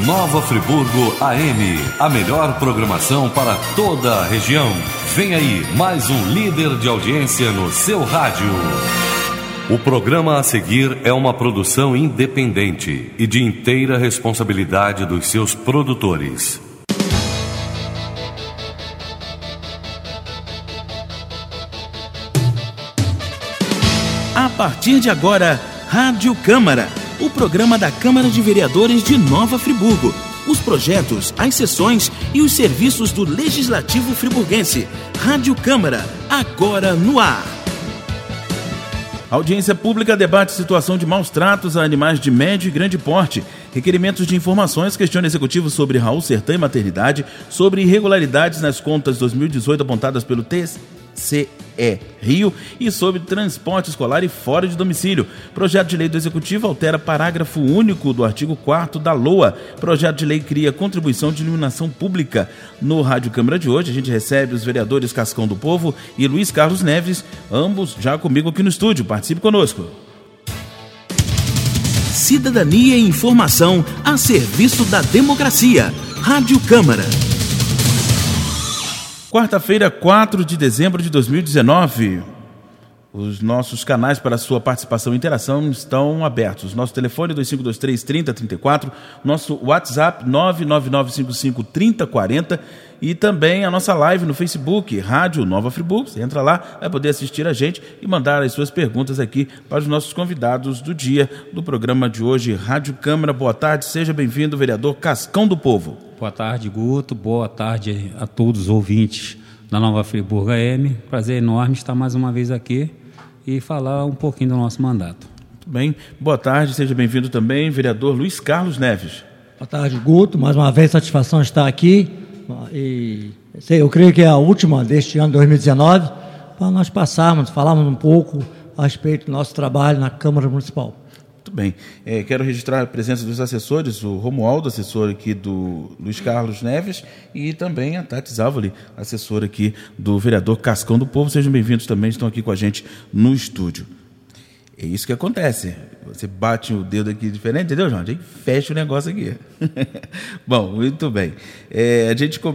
Nova Friburgo AM, a melhor programação para toda a região. Vem aí mais um líder de audiência no seu rádio. O programa a seguir é uma produção independente e de inteira responsabilidade dos seus produtores. A partir de agora, Rádio Câmara, o programa da Câmara de Vereadores de Nova Friburgo. Os projetos, as sessões e os serviços do Legislativo friburguense. Rádio Câmara, agora no ar. Audiência pública debate situação de maus tratos a animais de médio e grande porte. Requerimentos de informações, questiona executivo sobre Raul Sertã e maternidade, sobre irregularidades nas contas 2018 apontadas pelo TCE Rio e sobre transporte escolar e fora de domicílio. Projeto de lei do Executivo altera parágrafo único do artigo 4º da LOA. Projeto de lei cria contribuição de iluminação pública. No Rádio Câmara de hoje, a gente recebe os vereadores Cascão do Povo e Luiz Carlos Neves, ambos já comigo aqui no estúdio. Participe conosco. Cidadania e informação a serviço da democracia. Rádio Câmara. Quarta-feira, 4 de dezembro de 2019. Os nossos canais para sua participação e interação estão abertos. Nosso telefone é 2523-3034, nosso WhatsApp 99955-3040 e também a nossa live no Facebook, Rádio Nova Friburgo. Você entra lá, vai poder assistir a gente e mandar as suas perguntas aqui para os nossos convidados do dia do programa de hoje. Rádio Câmara, boa tarde, seja bem-vindo, vereador Cascão do Povo. Boa tarde, Guto. Boa tarde a todos os ouvintes da Nova Friburgo AM. Prazer enorme estar mais uma vez aqui e falar um pouquinho do nosso mandato. Muito bem. Boa tarde, seja bem-vindo também, vereador Luiz Carlos Neves. Boa tarde, Guto. Mais uma vez, satisfação estar aqui. E eu creio que é a última deste ano, 2019, para nós falarmos um pouco a respeito do nosso trabalho na Câmara Municipal. Muito bem. Quero registrar a presença dos assessores, o Romualdo, assessor aqui do Luiz Carlos Neves, e também a Tati Závoli, assessora aqui do vereador Cascão do Povo. Sejam bem-vindos também, estão aqui com a gente no estúdio. É isso que acontece. Você bate o dedo aqui diferente, entendeu, João? A gente fecha o negócio aqui. Bom, muito bem. Eu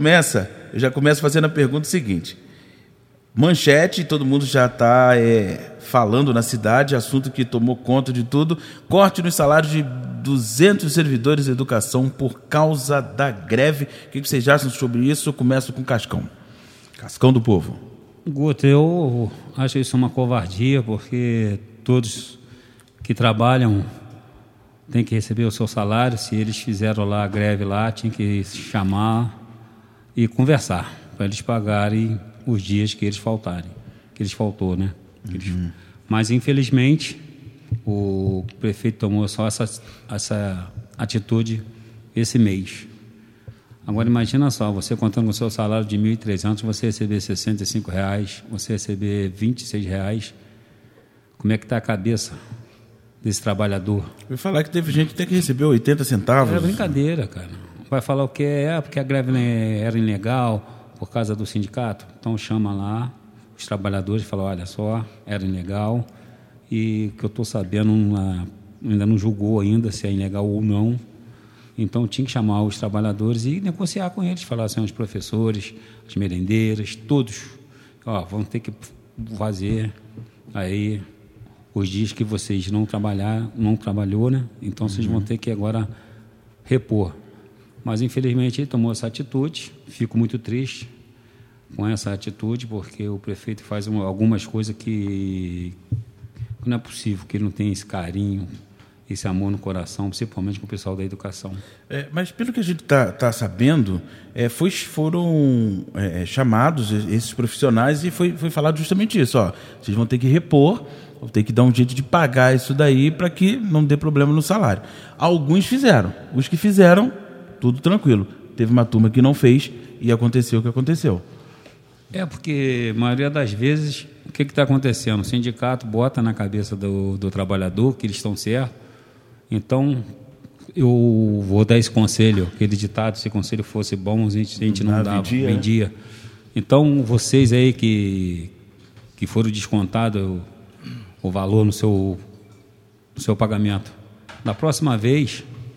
já começo fazendo a pergunta seguinte. Manchete, todo mundo já está falando na cidade, assunto que tomou conta de tudo, corte nos salários de 200 servidores de educação por causa da greve. O que vocês acham sobre isso? Eu começo com Cascão do Povo. Guto, eu acho isso uma covardia, porque todos que trabalham têm que receber o seu salário. Se eles fizeram lá a greve lá, tinha que chamar e conversar para eles pagarem os dias que eles faltou, né? Mas, infelizmente, o prefeito tomou só essa atitude esse mês. Agora, imagina só, você contando com o seu salário de R$ 1.300, você receber R$ 65, você receber R$ 26, como é que está a cabeça desse trabalhador? Eu ia falar que teve gente que até que recebeu 80 centavos. É brincadeira, cara. Vai falar o quê? Porque a greve era ilegal, por causa do sindicato. Então chama lá os trabalhadores e fala, olha só, era ilegal e que eu estou sabendo ainda não julgou ainda se é ilegal ou não. Então tinha que chamar os trabalhadores e negociar com eles, falar assim, os professores, as merendeiras, todos, vão ter que fazer aí os dias que vocês não trabalhou, né? Então vocês vão ter que agora repor. Mas, infelizmente, ele tomou essa atitude. Fico muito triste com essa atitude, porque o prefeito faz algumas coisas que não é possível, que ele não tenha esse carinho, esse amor no coração, principalmente com o pessoal da educação. Mas, pelo que a gente está sabendo, foram chamados esses profissionais e foi falado justamente isso. Vocês vão ter que repor, vão ter que dar um jeito de pagar isso daí para que não dê problema no salário. Alguns fizeram. Os que fizeram, tudo tranquilo. Teve uma turma que não fez e aconteceu o que aconteceu. Porque a maioria das vezes, o que está acontecendo? O sindicato bota na cabeça do trabalhador que eles estão certos. Então, eu vou dar esse conselho, aquele ditado, se o conselho fosse bom, a gente não dava, vendia. Então, vocês aí que foram descontados o valor no seu pagamento, da próxima vez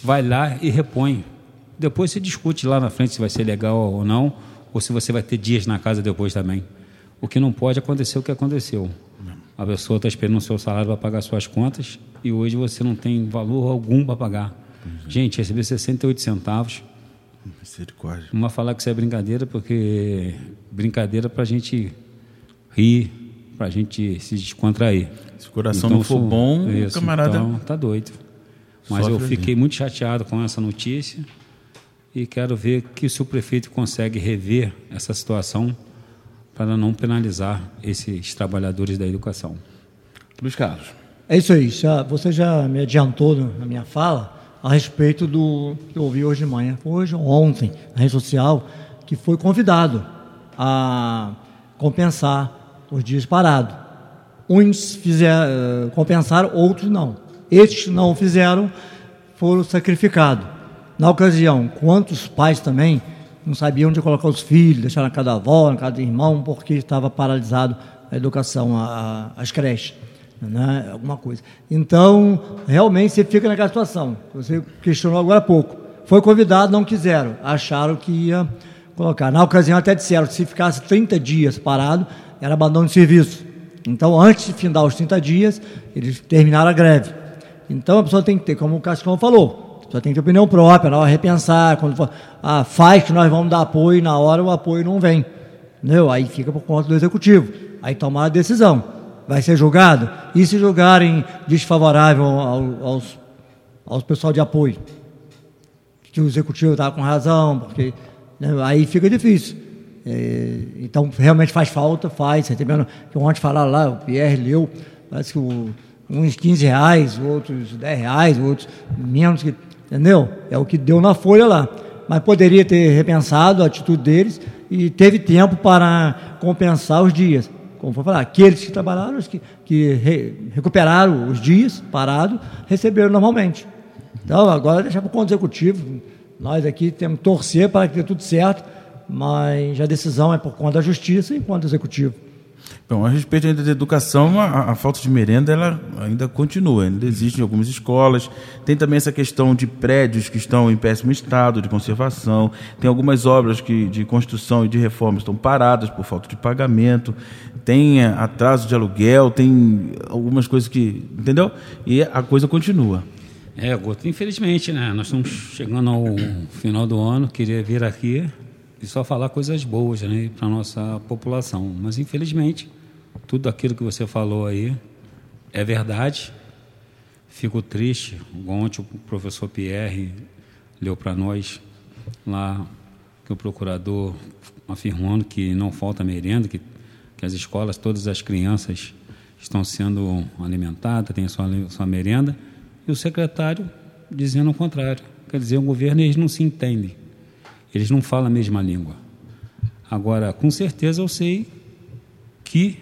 vai lá e repõe. Depois se discute lá na frente se vai ser legal ou não, ou se você vai ter dias na casa depois também. O que não pode acontecer o que aconteceu. A pessoa está esperando o seu salário para pagar suas contas e hoje você não tem valor algum para pagar. Gente, receber 68 centavos. Misericórdia. Não vai falar que isso é brincadeira, porque brincadeira para a gente rir, para a gente se descontrair. Se o coração não for bom, o camarada... Então, tá doido. Mas eu fiquei muito chateado com essa notícia e quero ver que se o prefeito consegue rever essa situação para não penalizar esses trabalhadores da educação. Luiz Carlos. É isso aí. Você já me adiantou na minha fala a respeito do que eu ouvi hoje de manhã. Hoje ou ontem, na rede social, que foi convidado a compensar os dias parados. Uns compensaram, outros não. Estes que não fizeram foram sacrificados. Na ocasião, quantos pais também não sabiam onde colocar os filhos, deixaram na casa da avó, na casa do irmão, porque estava paralisado a educação, as creches, né? Alguma coisa. Então, realmente, você fica naquela situação. Você questionou agora há pouco. Foi convidado, não quiseram. Acharam que ia colocar. Na ocasião, até disseram que se ficasse 30 dias parado, era abandono de serviço. Então, antes de findar os 30 dias, eles terminaram a greve. Então, a pessoa tem que ter, como o Cascão falou, a pessoa tem que ter opinião própria, na hora de repensar, quando for, faz que nós vamos dar apoio, na hora o apoio não vem. Entendeu? Aí fica por conta do executivo. Aí tomar a decisão. Vai ser julgado? E se julgarem desfavorável aos pessoal de apoio? Que o executivo está com razão, porque, né, aí fica difícil. Então, realmente faz falta, recebendo, que ontem falaram lá, o Pierre leu, parece que uns R$15, outros R$10, outros menos, entendeu? É o que deu na folha lá. Mas poderia ter repensado a atitude deles e teve tempo para compensar os dias. Como foi falar, aqueles que trabalharam, recuperaram os dias parados, receberam normalmente. Então, agora deixar para o conto executivo. Nós aqui temos que torcer para que dê tudo certo, mas a decisão é por conta da justiça e por conta do executivo. Bom, a respeito ainda da educação, a falta de merenda ela ainda continua, ainda existe em algumas escolas. Tem também essa questão de prédios que estão em péssimo estado de conservação. Tem algumas obras de construção e de reforma estão paradas por falta de pagamento. Tem atraso de aluguel, tem algumas coisas que... Entendeu? E a coisa continua. Guto, infelizmente, né? Nós estamos chegando ao final do ano, queria vir aqui e só falar coisas boas, né, para a nossa população. Mas, infelizmente, tudo aquilo que você falou aí é verdade. Fico triste. Ontem o professor Pierre leu para nós lá que o procurador afirmando que não falta merenda, que as escolas, todas as crianças estão sendo alimentadas, têm sua merenda, e o secretário dizendo o contrário. Quer dizer, o governo, eles não se entendem. Eles não falam a mesma língua. Agora, com certeza eu sei que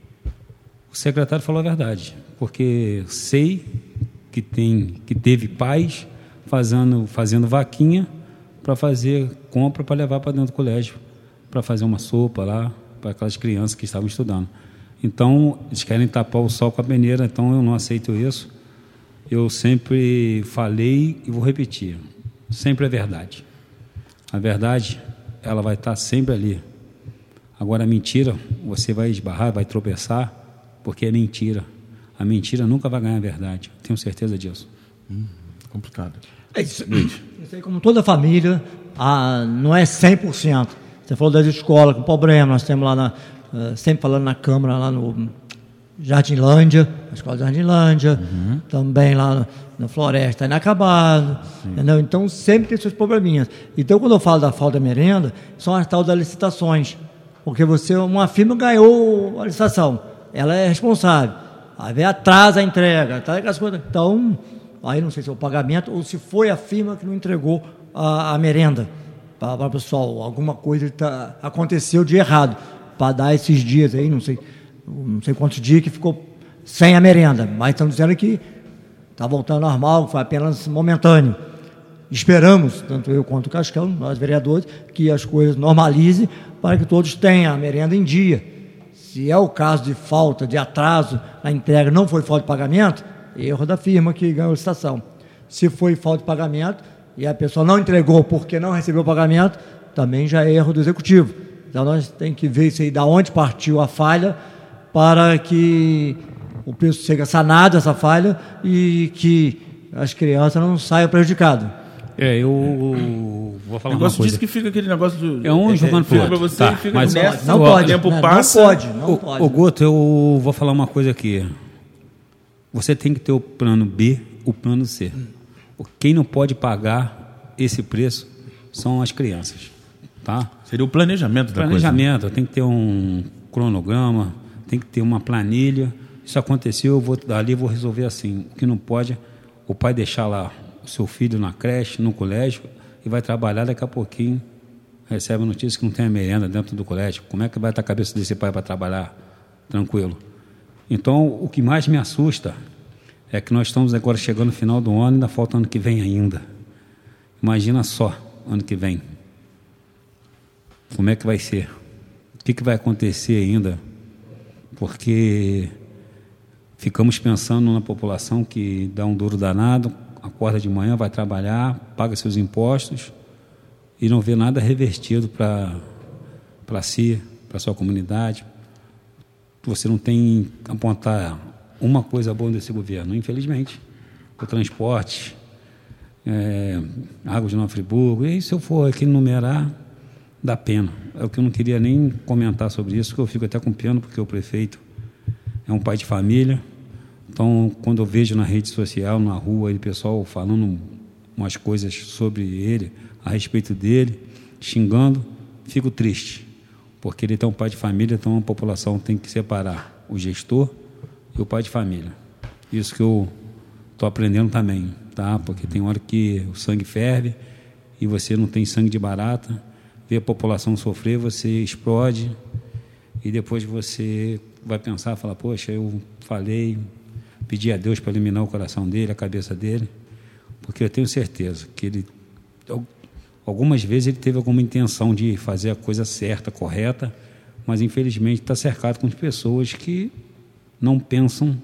o secretário falou a verdade, porque sei que teve pais fazendo vaquinha para fazer compra para levar para dentro do colégio, para fazer uma sopa lá para aquelas crianças que estavam estudando. Então, eles querem tapar o sol com a peneira, então eu não aceito isso. Eu sempre falei e vou repetir, sempre é verdade. A verdade, ela vai estar sempre ali. Agora, a mentira, você vai esbarrar, vai tropeçar, porque é mentira. A mentira nunca vai ganhar a verdade. Tenho certeza disso. Complicado. Isso aí, como toda família, não é 100%. Você falou das escolas, com problema. Nós temos lá, sempre falando na Câmara, lá no Jardinlândia, a escola de Jardinlândia, também lá na Floresta, inacabado, entendeu? Então sempre tem seus probleminhas. Então, quando eu falo da falta de merenda, são as tal das licitações, porque uma firma ganhou a licitação, ela é responsável, aí atrasa a entrega, aquelas coisas. Então, aí não sei se é o pagamento ou se foi a firma que não entregou a merenda para o pessoal, alguma coisa aconteceu de errado para dar esses dias aí, não sei quantos dias que ficou sem a merenda, mas estão dizendo que está voltando ao normal, foi apenas momentâneo. Esperamos, tanto eu quanto o Cascão, nós vereadores, que as coisas normalizem para que todos tenham a merenda em dia. Se é o caso de falta, de atraso na entrega, não foi falta de pagamento, erro da firma que ganhou a licitação. Se foi falta de pagamento e a pessoa não entregou porque não recebeu o pagamento, também já é erro do executivo. Então nós temos que ver isso aí, da onde partiu a falha, para que o preço seja sanado, essa falha, e que as crianças não saiam prejudicadas. Eu vou falar uma coisa. Diz que fica aquele negócio do... É um jogando pro outro. Você, Tá, fica mas nessa, não pode, o tempo né? passa... Não pode. Ô Guto, eu vou falar uma coisa aqui. Você tem que ter o plano B, o plano C. Quem não pode pagar esse preço são as crianças. Tá? Seria o planejamento da coisa. Planejamento, tem que ter um cronograma, tem que ter uma planilha. Isso aconteceu, eu vou dali, vou resolver assim. O que não pode, o pai deixar lá o seu filho na creche, no colégio, e vai trabalhar, daqui a pouquinho recebe a notícia que não tem a merenda dentro do colégio. Como é que vai estar a cabeça desse pai para trabalhar tranquilo? Então, o que mais me assusta é que nós estamos agora chegando no final do ano e ainda falta ano que vem ainda. Imagina só, ano que vem. Como é que vai ser? O que vai acontecer ainda? Porque ficamos pensando na população que dá um duro danado, acorda de manhã, vai trabalhar, paga seus impostos e não vê nada revertido para si, para sua comunidade. Você não tem que apontar uma coisa boa desse governo, infelizmente. O transporte, Água de Nova Friburgo, e se eu for aqui numerar, dá pena. É o que eu não queria nem comentar sobre isso, porque eu fico até com pena, porque o prefeito é um pai de família. Então, quando eu vejo na rede social, na rua, o pessoal falando umas coisas sobre ele, a respeito dele, xingando, fico triste, porque ele é um pai de família, então a população tem que separar o gestor e o pai de família. Isso que eu estou aprendendo também, tá? Porque tem hora que o sangue ferve e você não tem sangue de barata, vê a população sofrer, você explode e depois você vai pensar, falar, poxa, eu falei, pedi a Deus para eliminar o coração dele, a cabeça dele, porque eu tenho certeza que ele, algumas vezes ele teve alguma intenção de fazer a coisa certa, correta, mas infelizmente está cercado com pessoas que não pensam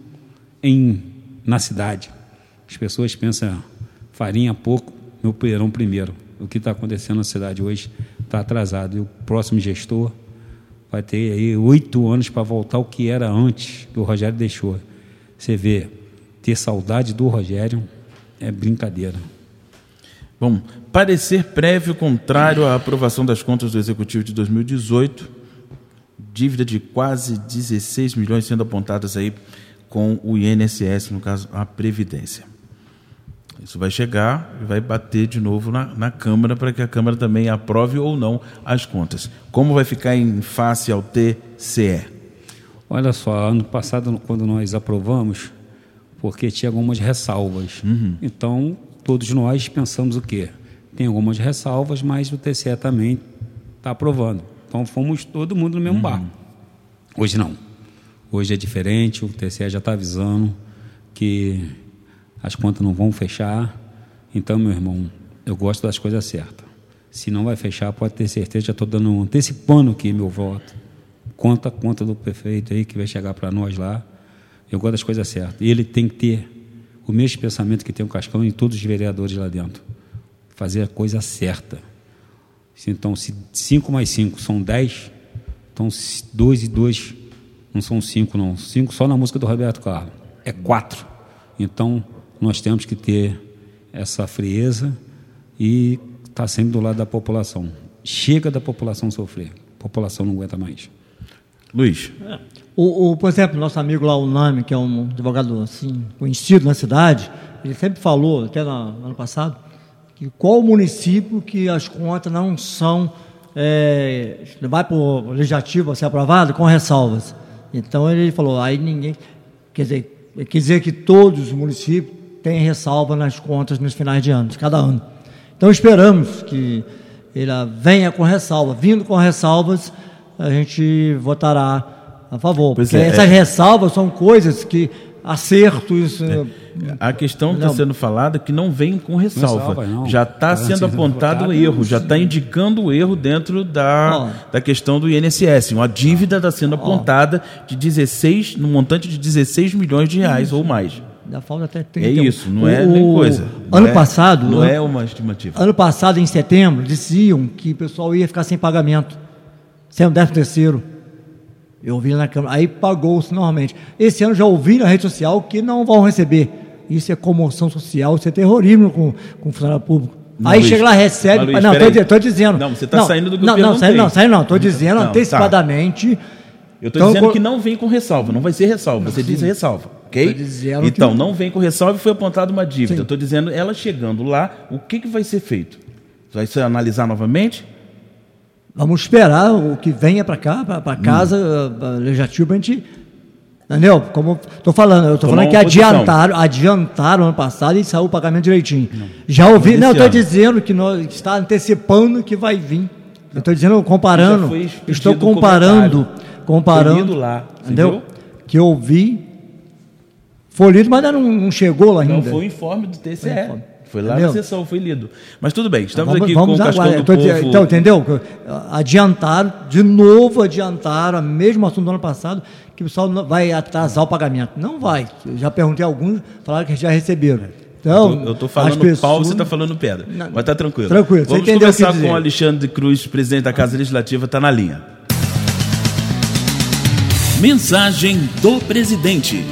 na cidade. As pessoas pensam farinha pouco, meu pirão primeiro. O que está acontecendo na cidade hoje está atrasado, e o próximo gestor vai ter aí 8 anos para voltar ao que era antes, que o Rogério deixou. Você vê, ter saudade do Rogério é brincadeira. Bom, parecer prévio contrário à aprovação das contas do Executivo de 2018, dívida de quase 16 milhões sendo apontadas aí com o INSS, no caso, a Previdência. Isso vai chegar e vai bater de novo na Câmara, para que a Câmara também aprove ou não as contas. Como vai ficar em face ao TCE? Olha só, ano passado, quando nós aprovamos, porque tinha algumas ressalvas. Então, todos nós pensamos o quê? Tem algumas ressalvas, mas o TCE também está aprovando. Então, fomos todo mundo no mesmo barco. Hoje não. Hoje é diferente, o TCE já está avisando que as contas não vão fechar. Então, meu irmão, eu gosto das coisas certas. Se não vai fechar, pode ter certeza, já estou antecipando aqui meu voto. Conta do prefeito aí que vai chegar para nós lá. Eu gosto das coisas certas. E ele tem que ter o mesmo pensamento que tem o Cascão e todos os vereadores lá dentro. Fazer a coisa certa. Então, se 5 mais 5 são 10, então 2 e 2 não são 5, não. 5 só na música do Roberto Carlos. É 4. Então, nós temos que ter essa frieza e estar sempre do lado da população. Chega da população sofrer. A população não aguenta mais. Luiz. Por exemplo, nosso amigo lá, o Nami, que é um advogado assim, conhecido na cidade, ele sempre falou, até no ano passado, que qual o município que as contas não são, vai para o legislativo a ser aprovado com ressalvas. Então ele falou, aí ninguém, quer dizer que todos os municípios têm ressalva nas contas nos finais de ano, de cada ano. Então esperamos que ele venha com ressalva. Vindo com ressalvas, a gente votará a favor. Porque essas ressalvas são coisas que, acertos... A questão está sendo falada que não vem com ressalva. Não. Já está sendo apontado o erro, já está indicando o erro dentro da questão do INSS. Uma dívida está sendo apontada de 16, no montante de 16 milhões de reais ou mais. Ainda falta até 30. É isso, não é nem coisa. Ano passado... Não é uma estimativa. Ano passado, em setembro, diziam que o pessoal ia ficar sem pagamento, sem o 13º. Eu ouvi na Câmara, aí pagou-se normalmente. Esse ano já ouvi na rede social que não vão receber. Isso é comoção social, isso é terrorismo com o funcionário público. Não, aí Luiz, chega lá, recebe... Luiz, não, estou dizendo... Não, você está saindo do que eu não, estou dizendo antecipadamente... Tá. Eu estou dizendo que não vem com ressalva, não vai ser ressalva, você diz ressalva, ok? Então, não vem com ressalva e foi apontada uma dívida. Eu estou dizendo, ela chegando lá, o que vai ser feito? Vai ser analisar novamente? Vamos esperar o que venha para cá, para casa legislativa, para a gente... Entendeu? Como estou falando, eu estou falando que adiantaram ano passado e saiu o pagamento direitinho. Não. Já ouvi, não, estou dizendo que está antecipando que vai vir. Eu estou dizendo, comparando, estou comparando, lá, entendeu? Viu? Que eu ouvi, foi lido, mas não chegou lá ainda. Não, foi o informe do TCE. Foi lá na sessão, foi lido. Mas tudo bem, estamos aqui com o Cascão do Povo. Então, entendeu? Adiantaram a mesmo assunto do ano passado, que o pessoal vai atrasar o pagamento. Não vai. Eu já perguntei a alguns, falaram que já receberam. Então, eu estou falando pau, você está falando pedra. Não, mas está tranquilo. Tranquilo. Vamos conversar com o Alexandre Cruz, presidente da Casa Legislativa, está na linha. Mensagem do presidente.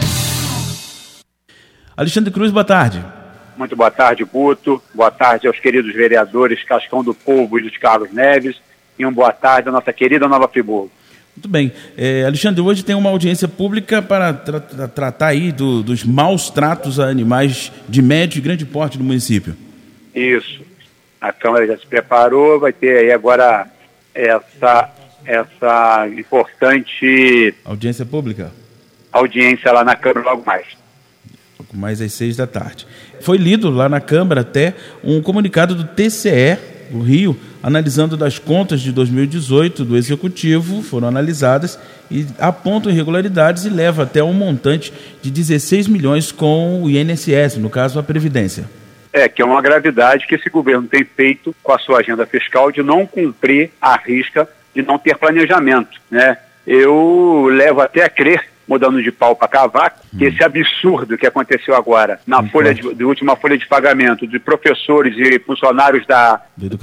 Alexandre Cruz, boa tarde. Muito boa tarde, Guto. Boa tarde aos queridos vereadores Cascão do Povo e Luiz Carlos Neves. E uma boa tarde à nossa querida Nova Friburgo. Muito bem. Alexandre, hoje tem uma audiência pública para tratar aí dos maus tratos a animais de médio e grande porte no município. Isso. A Câmara já se preparou, vai ter aí agora essa importante... Audiência pública? Audiência lá na Câmara logo mais. Pouco mais às 6 da tarde. Foi lido lá na Câmara até um comunicado do TCE, do Rio, analisando das contas de 2018 do Executivo, foram analisadas e apontam irregularidades e leva até um montante de 16 milhões com o INSS, no caso a Previdência. Que é uma gravidade que esse governo tem feito com a sua agenda fiscal de não cumprir a risca de não ter planejamento, né? Eu levo até a crer, mudando de pau para cavaco, que esse absurdo que aconteceu agora na última folha de pagamento de professores e funcionários da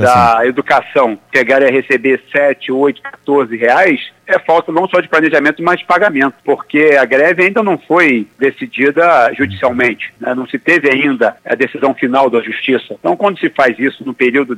educação chegarem a receber 7, 8, 14 reais, é falta não só de planejamento, mas de pagamento, porque a greve ainda não foi decidida judicialmente, né? Não se teve ainda a decisão final da justiça. Então, quando se faz isso no período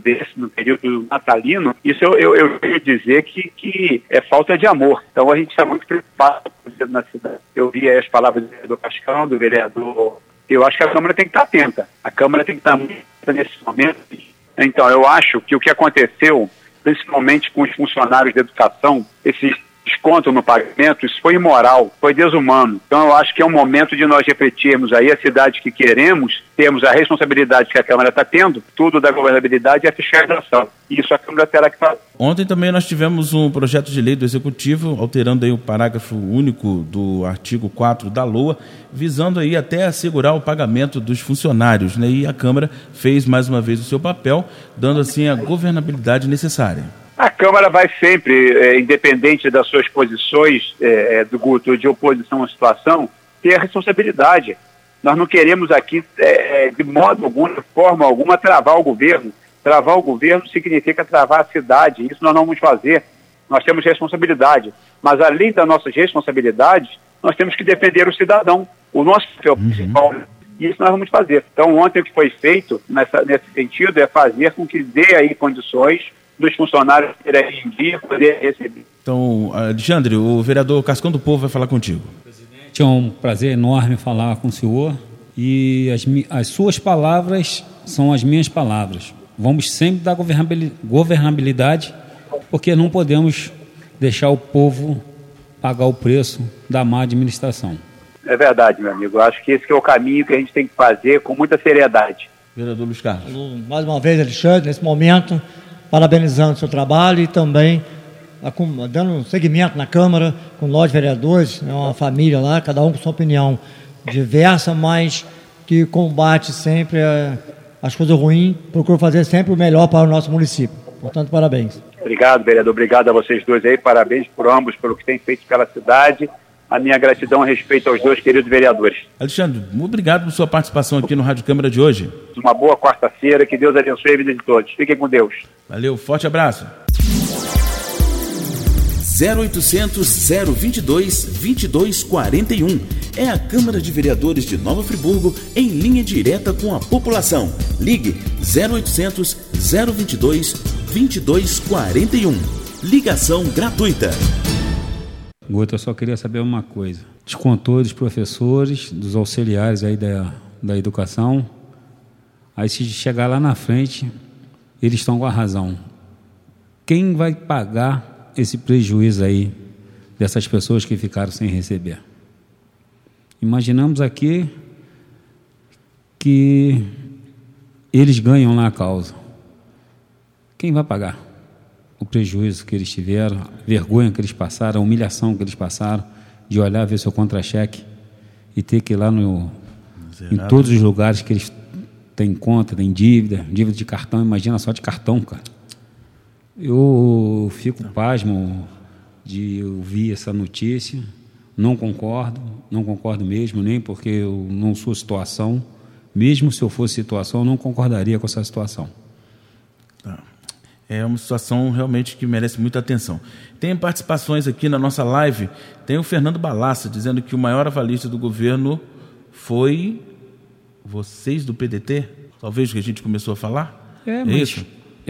natalino, isso eu queria dizer que é falta de amor. Então, a gente está muito preocupado na cidade. Eu vi as palavras do vereador Cascão, do vereador... Eu acho que a Câmara tem que estar atenta. A Câmara tem que estar muito atenta nesse momento. Então, eu acho que o que aconteceu, principalmente com os funcionários da educação, esse desconto no pagamento, isso foi imoral, foi desumano. Então eu acho que é um momento de nós refletirmos aí a cidade que queremos, temos a responsabilidade que a Câmara está tendo, tudo da governabilidade e a fiscalização. Isso a Câmara terá que fazer. Ontem também nós tivemos um projeto de lei do Executivo, alterando aí o parágrafo único do artigo 4 da LOA, visando aí até assegurar o pagamento dos funcionários, né? E a Câmara fez mais uma vez o seu papel, dando assim a governabilidade necessária. A Câmara vai sempre, independente das suas posições, do Guto, de oposição à situação, ter a responsabilidade. Nós não queremos aqui, de modo algum, de forma alguma, travar o governo. Travar o governo significa travar a cidade. Isso nós não vamos fazer. Nós temos responsabilidade. Mas, além das nossas responsabilidades, nós temos que defender o cidadão. O nosso papel principal, e isso nós vamos fazer. Então, ontem o que foi feito nesse sentido é fazer com que dê aí condições dos funcionários terem em dia poder receber. Então, Alexandre, o vereador Cascão do Povo vai falar contigo. É um prazer enorme falar com o senhor e as suas palavras são as minhas palavras. Vamos sempre dar governabilidade, porque não podemos deixar o povo pagar o preço da má administração. É verdade, meu amigo. Eu acho que esse é o caminho que a gente tem que fazer com muita seriedade. Vereador Luiz Carlos. Mais uma vez, Alexandre, nesse momento, parabenizando o seu trabalho e também dando um segmento na Câmara com nós vereadores, é uma família lá, cada um com sua opinião diversa, mas que combate sempre as coisas ruins, procura fazer sempre o melhor para o nosso município. Portanto, parabéns. Obrigado, vereador. Obrigado a vocês dois aí. Parabéns por ambos, pelo que têm feito pela cidade. a minha gratidão a respeito aos dois queridos vereadores. Alexandre, obrigado por sua participação aqui no Rádio Câmara de hoje. Uma boa quarta-feira, que Deus abençoe a vida de todos. Fiquem com Deus. Valeu, forte abraço. 0800 022 2241. É a Câmara de Vereadores de Nova Friburgo em linha direta com a população. Ligue 0800 022 2241. Ligação gratuita. Guto, eu só queria saber uma coisa. Descontou dos professores, dos auxiliares aí da educação. Aí se chegar lá na frente, eles estão com a razão. Quem vai pagar esse prejuízo aí dessas pessoas que ficaram sem receber? Imaginamos aqui que eles ganham lá a causa. Quem vai pagar o prejuízo que eles tiveram, a vergonha que eles passaram, a humilhação que eles passaram, de olhar, ver seu contra-cheque e ter que ir lá em todos os lugares que eles têm conta, têm dívida de cartão, imagina só de cartão, cara. Eu fico pasmo de ouvir essa notícia, não concordo mesmo, nem porque eu não sou situação, mesmo se eu fosse situação, eu não concordaria com essa situação. É uma situação realmente que merece muita atenção. Tem participações aqui na nossa live, tem o Fernando Balassa dizendo que o maior avalista do governo foi vocês do PDT, talvez que a gente começou a falar? Mas, isso?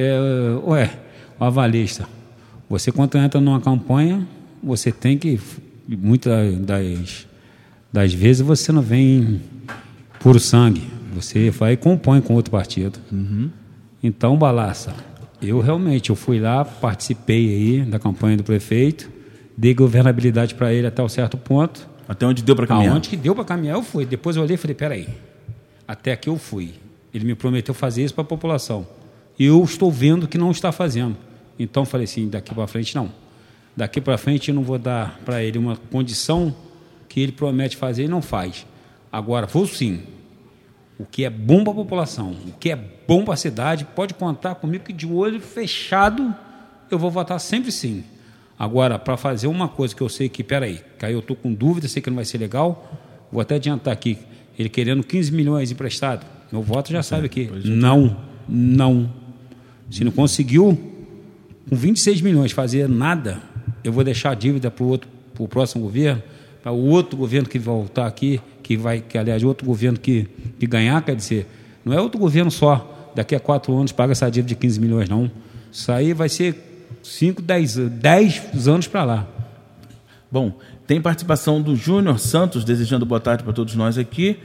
O avalista, você quando entra numa campanha, você tem que, muitas das vezes você não vem puro sangue, você vai e compõe com outro partido. Então, Balassa, eu fui lá, participei aí da campanha do prefeito, dei governabilidade para ele até um certo ponto. Até onde deu para caminhar? Aonde que deu para caminhar eu fui, depois eu olhei e falei, peraí, até aqui eu fui, ele me prometeu fazer isso para a população, e eu estou vendo que não está fazendo. Então, falei assim, daqui para frente não. Daqui para frente eu não vou dar para ele uma condição que ele promete fazer e não faz. Agora, vou sim. O que é bom para a população, o que é bom para a cidade, pode contar comigo que de olho fechado eu vou votar sempre sim. Agora, para fazer uma coisa que eu sei que, peraí, que aí eu estou com dúvida, sei que não vai ser legal, vou até adiantar aqui, ele querendo 15 milhões emprestado, meu voto já sabe aqui. Não. Se não conseguiu com 26 milhões fazer nada, eu vou deixar a dívida para o próximo governo, para o outro governo que voltar aqui, aliás, outro governo que ganhar, quer dizer, não é outro governo só, daqui a 4 anos paga essa dívida de 15 milhões, não. Isso aí vai ser 5, 10 anos para lá. Bom, tem participação do Júnior Santos, desejando boa tarde para todos nós aqui.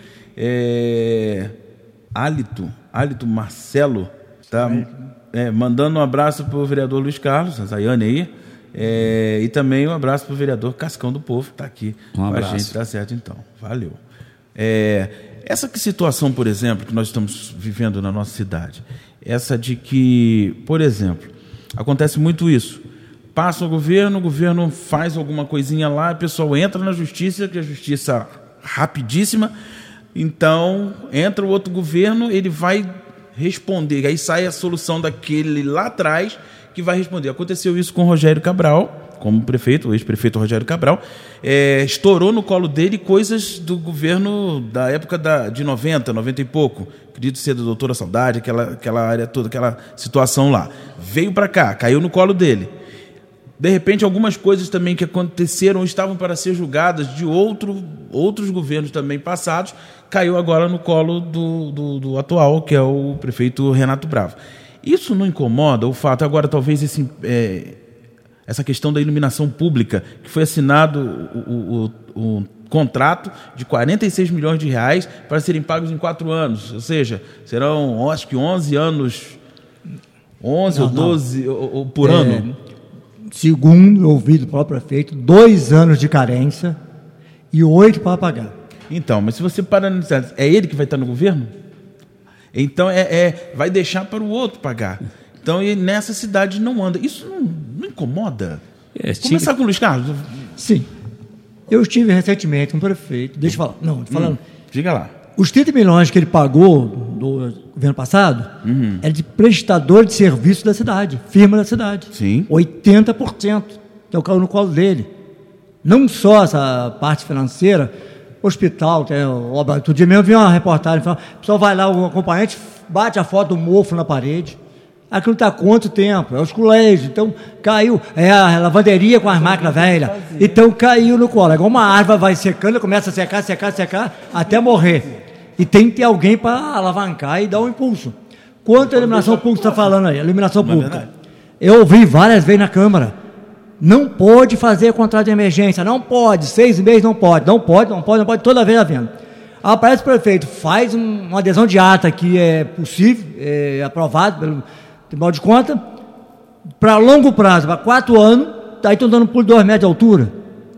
Hálito Marcelo está mandando um abraço para o vereador Luiz Carlos, a Zayane aí, e também um abraço para o vereador Cascão do Povo, que está aqui com a gente. Tá certo, então. Valeu. Essa situação, por exemplo, que nós estamos vivendo na nossa cidade, essa de que, por exemplo, acontece muito isso. Passa o governo faz alguma coisinha lá, o pessoal entra na justiça, que a justiça rapidíssima, então entra o outro governo, ele vai responder, aí sai a solução daquele lá atrás que vai responder. Aconteceu isso com o Rogério Cabral, como prefeito, o ex-prefeito Rogério Cabral, estourou no colo dele coisas do governo da época de 90 e pouco, acredito ser da doutora Saudade, aquela área toda, aquela situação lá. Veio para cá, caiu no colo dele. De repente, algumas coisas também que aconteceram estavam para ser julgadas de outros governos também passados, caiu agora no colo do atual, que é o prefeito Renato Bravo. Isso não incomoda o fato, agora talvez essa questão da iluminação pública, que foi assinado o contrato de 46 milhões de reais para serem pagos em 4 anos, ou seja, serão acho que 11 anos, 11 ou 12 por ano. Segundo ouvido pelo prefeito, 2 anos de carência e 8 para pagar. Então, mas se você parar, é ele que vai estar no governo? Então, vai deixar para o outro pagar. Então, e nessa cidade não anda. Isso não incomoda? Começar com o Luiz Carlos? Sim. Eu estive recentemente com o prefeito. Deixa eu falar. Não, estou falando. Diga lá. Os 30 milhões que ele pagou do governo passado é de prestador de serviço da cidade, firma da cidade. Sim. 80%. Então caiu no colo dele. Não só essa parte financeira, hospital, outro dia mesmo eu vi uma reportagem, o pessoal vai lá, o acompanhante bate a foto do mofo na parede. Aquilo está há quanto tempo? É os colégios, então caiu, é a lavanderia com as máquinas velhas, então caiu no colo. É igual uma árvore, vai secando, começa a secar, até morrer. E tem que ter alguém para alavancar e dar um impulso. Quanto a iluminação pública está falando aí? Iluminação pública. Eu ouvi várias vezes na Câmara. Não pode fazer contrato de emergência, não pode, 6 meses não pode, toda vez havendo. Aparece o prefeito, faz uma adesão de ata que é possível, é aprovado pelo Tribunal de Contas, para longo prazo, para 4 anos, aí estão dando por 2 metros de altura.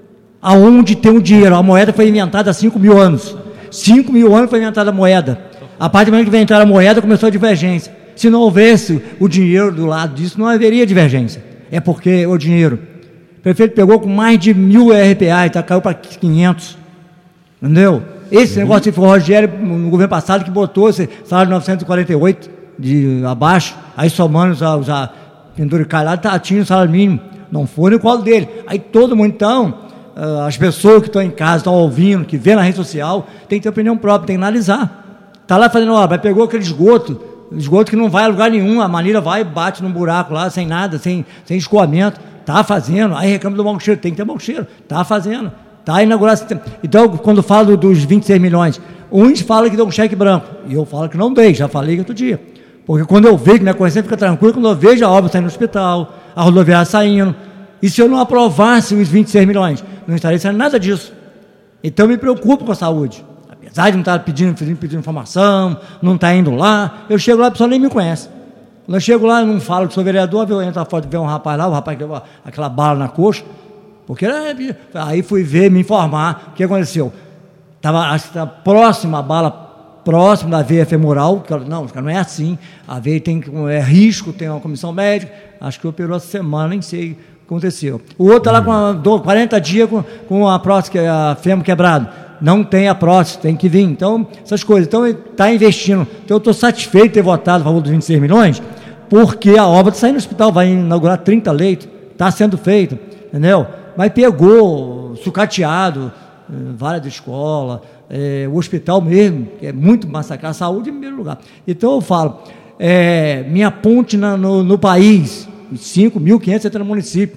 Aonde tem o dinheiro? A moeda foi inventada há 5 mil anos. 5 mil anos foi inventada a moeda. A partir do momento que inventaram a moeda, começou a divergência. Se não houvesse o dinheiro do lado disso, não haveria divergência. É porque o dinheiro. O prefeito pegou com mais de 1.000 RPA, caiu para 500. Entendeu? Esse negócio foi o Rogério, no governo passado, que botou esse salário de 948 de abaixo, aí somando os penduricais lá, tinha o salário mínimo. Não foi no colo dele. Aí todo mundo, então, as pessoas que estão em casa, estão ouvindo, que vê na rede social, tem que ter opinião própria, tem que analisar. Está lá fazendo obra, pegou aquele esgoto que não vai a lugar nenhum, a Manilha vai e bate num buraco lá, sem nada, sem escoamento, está fazendo, aí reclama do mau cheiro, tem que ter mau cheiro, está fazendo, está inaugurando. Então, quando falo dos 26 milhões, uns falam que deu um cheque branco, e eu falo que não dei, já falei outro dia, porque quando eu vejo que minha consciência fica tranquila, quando eu vejo a obra saindo no hospital, a rodoviária saindo, e se eu não aprovasse os 26 milhões, não estaria saindo nada disso. Então, eu me preocupo com a saúde. Apesar de não estar pedindo informação, não estar indo lá, eu chego lá, a pessoa nem me conhece. Quando eu chego lá, eu não falo que sou vereador, eu entro na foto, vê um rapaz lá, o rapaz que deu aquela bala na coxa, porque aí fui ver, me informar, o que aconteceu. Estava próxima a bala, próximo da veia femoral, não é assim, a veia é risco, tem uma comissão médica, acho que operou essa semana, nem sei o que aconteceu. O outro está lá com 40 dias com a prótese, a fêmur quebrado. Não tem a prótese, tem que vir. Então, essas coisas. Então, ele está investindo. Então, eu estou satisfeito de ter votado a favor dos 26 milhões, porque a obra está saindo no hospital, vai inaugurar 30 leitos, está sendo feito, entendeu? Mas pegou, sucateado, várias escolas, o hospital mesmo, que é muito massacrado, a saúde em primeiro lugar. Então, eu falo, minha ponte no país, 5.570 no município,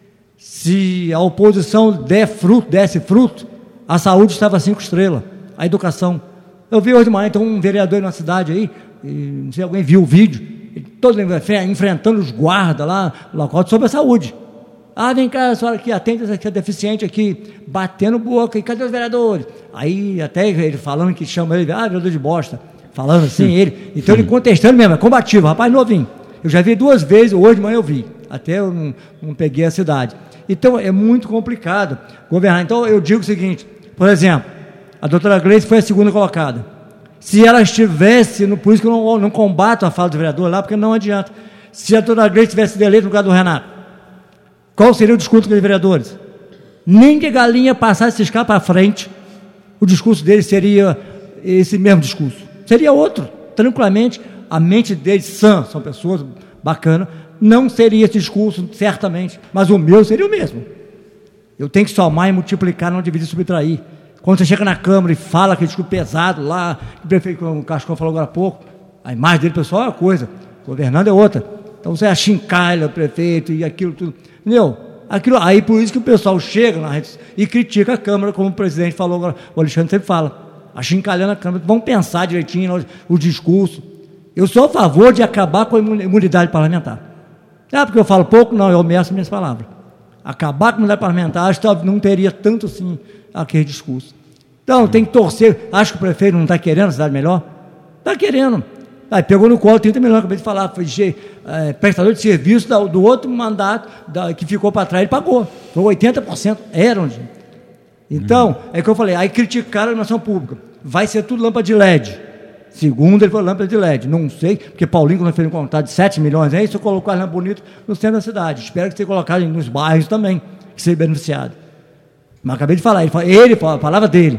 se a oposição desse fruto, a saúde estava 5 estrelas, a educação. Eu vi hoje de manhã, então, um vereador na cidade aí, não sei se alguém viu o vídeo, todo enfrentando os guardas lá, local sobre a saúde. Vem cá, a senhora aqui, atende essa aqui, é deficiente aqui, batendo boca, e cadê os vereadores? Aí até ele falando que chama ele, vereador de bosta, falando assim, ele, então ele contestando mesmo, é combativo, rapaz novinho. Eu já vi 2 vezes, hoje de manhã eu vi, até eu não peguei a cidade. Então é muito complicado governar. Então eu digo o seguinte, por exemplo, a doutora Gleice foi a 2ª colocada. Se ela estivesse, por isso que eu não combato a fala do vereador lá, porque não adianta. Se a doutora Gleice tivesse sido eleita no lugar do Renato, qual seria o discurso dos vereadores? Nem que galinha passasse esse escapa para frente, o discurso deles seria esse mesmo discurso. Seria outro, tranquilamente, a mente deles sã, são pessoas bacanas, não seria esse discurso, certamente, mas o meu seria o mesmo. Eu tenho que somar e multiplicar, não dividir e subtrair. Quando você chega na Câmara e fala aquele discurso pesado lá, o prefeito, o Cascão falou agora há pouco, a imagem dele, pessoal, é uma coisa, governando é outra. Então você achincalha o prefeito e aquilo tudo. Entendeu? Aí por isso que o pessoal chega na rede e critica a Câmara, como o presidente falou agora, o Alexandre sempre fala, achincalhando a Câmara. Vamos pensar direitinho o discurso. Eu sou a favor de acabar com a imunidade parlamentar. Porque eu falo pouco? Não, eu meço minhas palavras. Acabar com a imunidade parlamentar, acho que não teria tanto assim aquele discurso. Então, tem que torcer. Acho que o prefeito não está querendo a cidade melhor? Está querendo. Aí pegou no colo 30 milhões, acabei de falar, foi prestador de serviço do outro mandato que ficou para trás, ele pagou. Foi 80%, eram. Então, é que eu falei, aí criticaram a iluminação pública. Vai ser tudo lâmpada de LED. Segundo, ele falou lâmpada de LED. Não sei, porque Paulinho, quando fez um contrato de 7 milhões, aí você colocou a lâmpada bonita no centro da cidade. Espero que você coloque nos bairros também, que seja beneficiado. Mas acabei de falar, ele a palavra dele,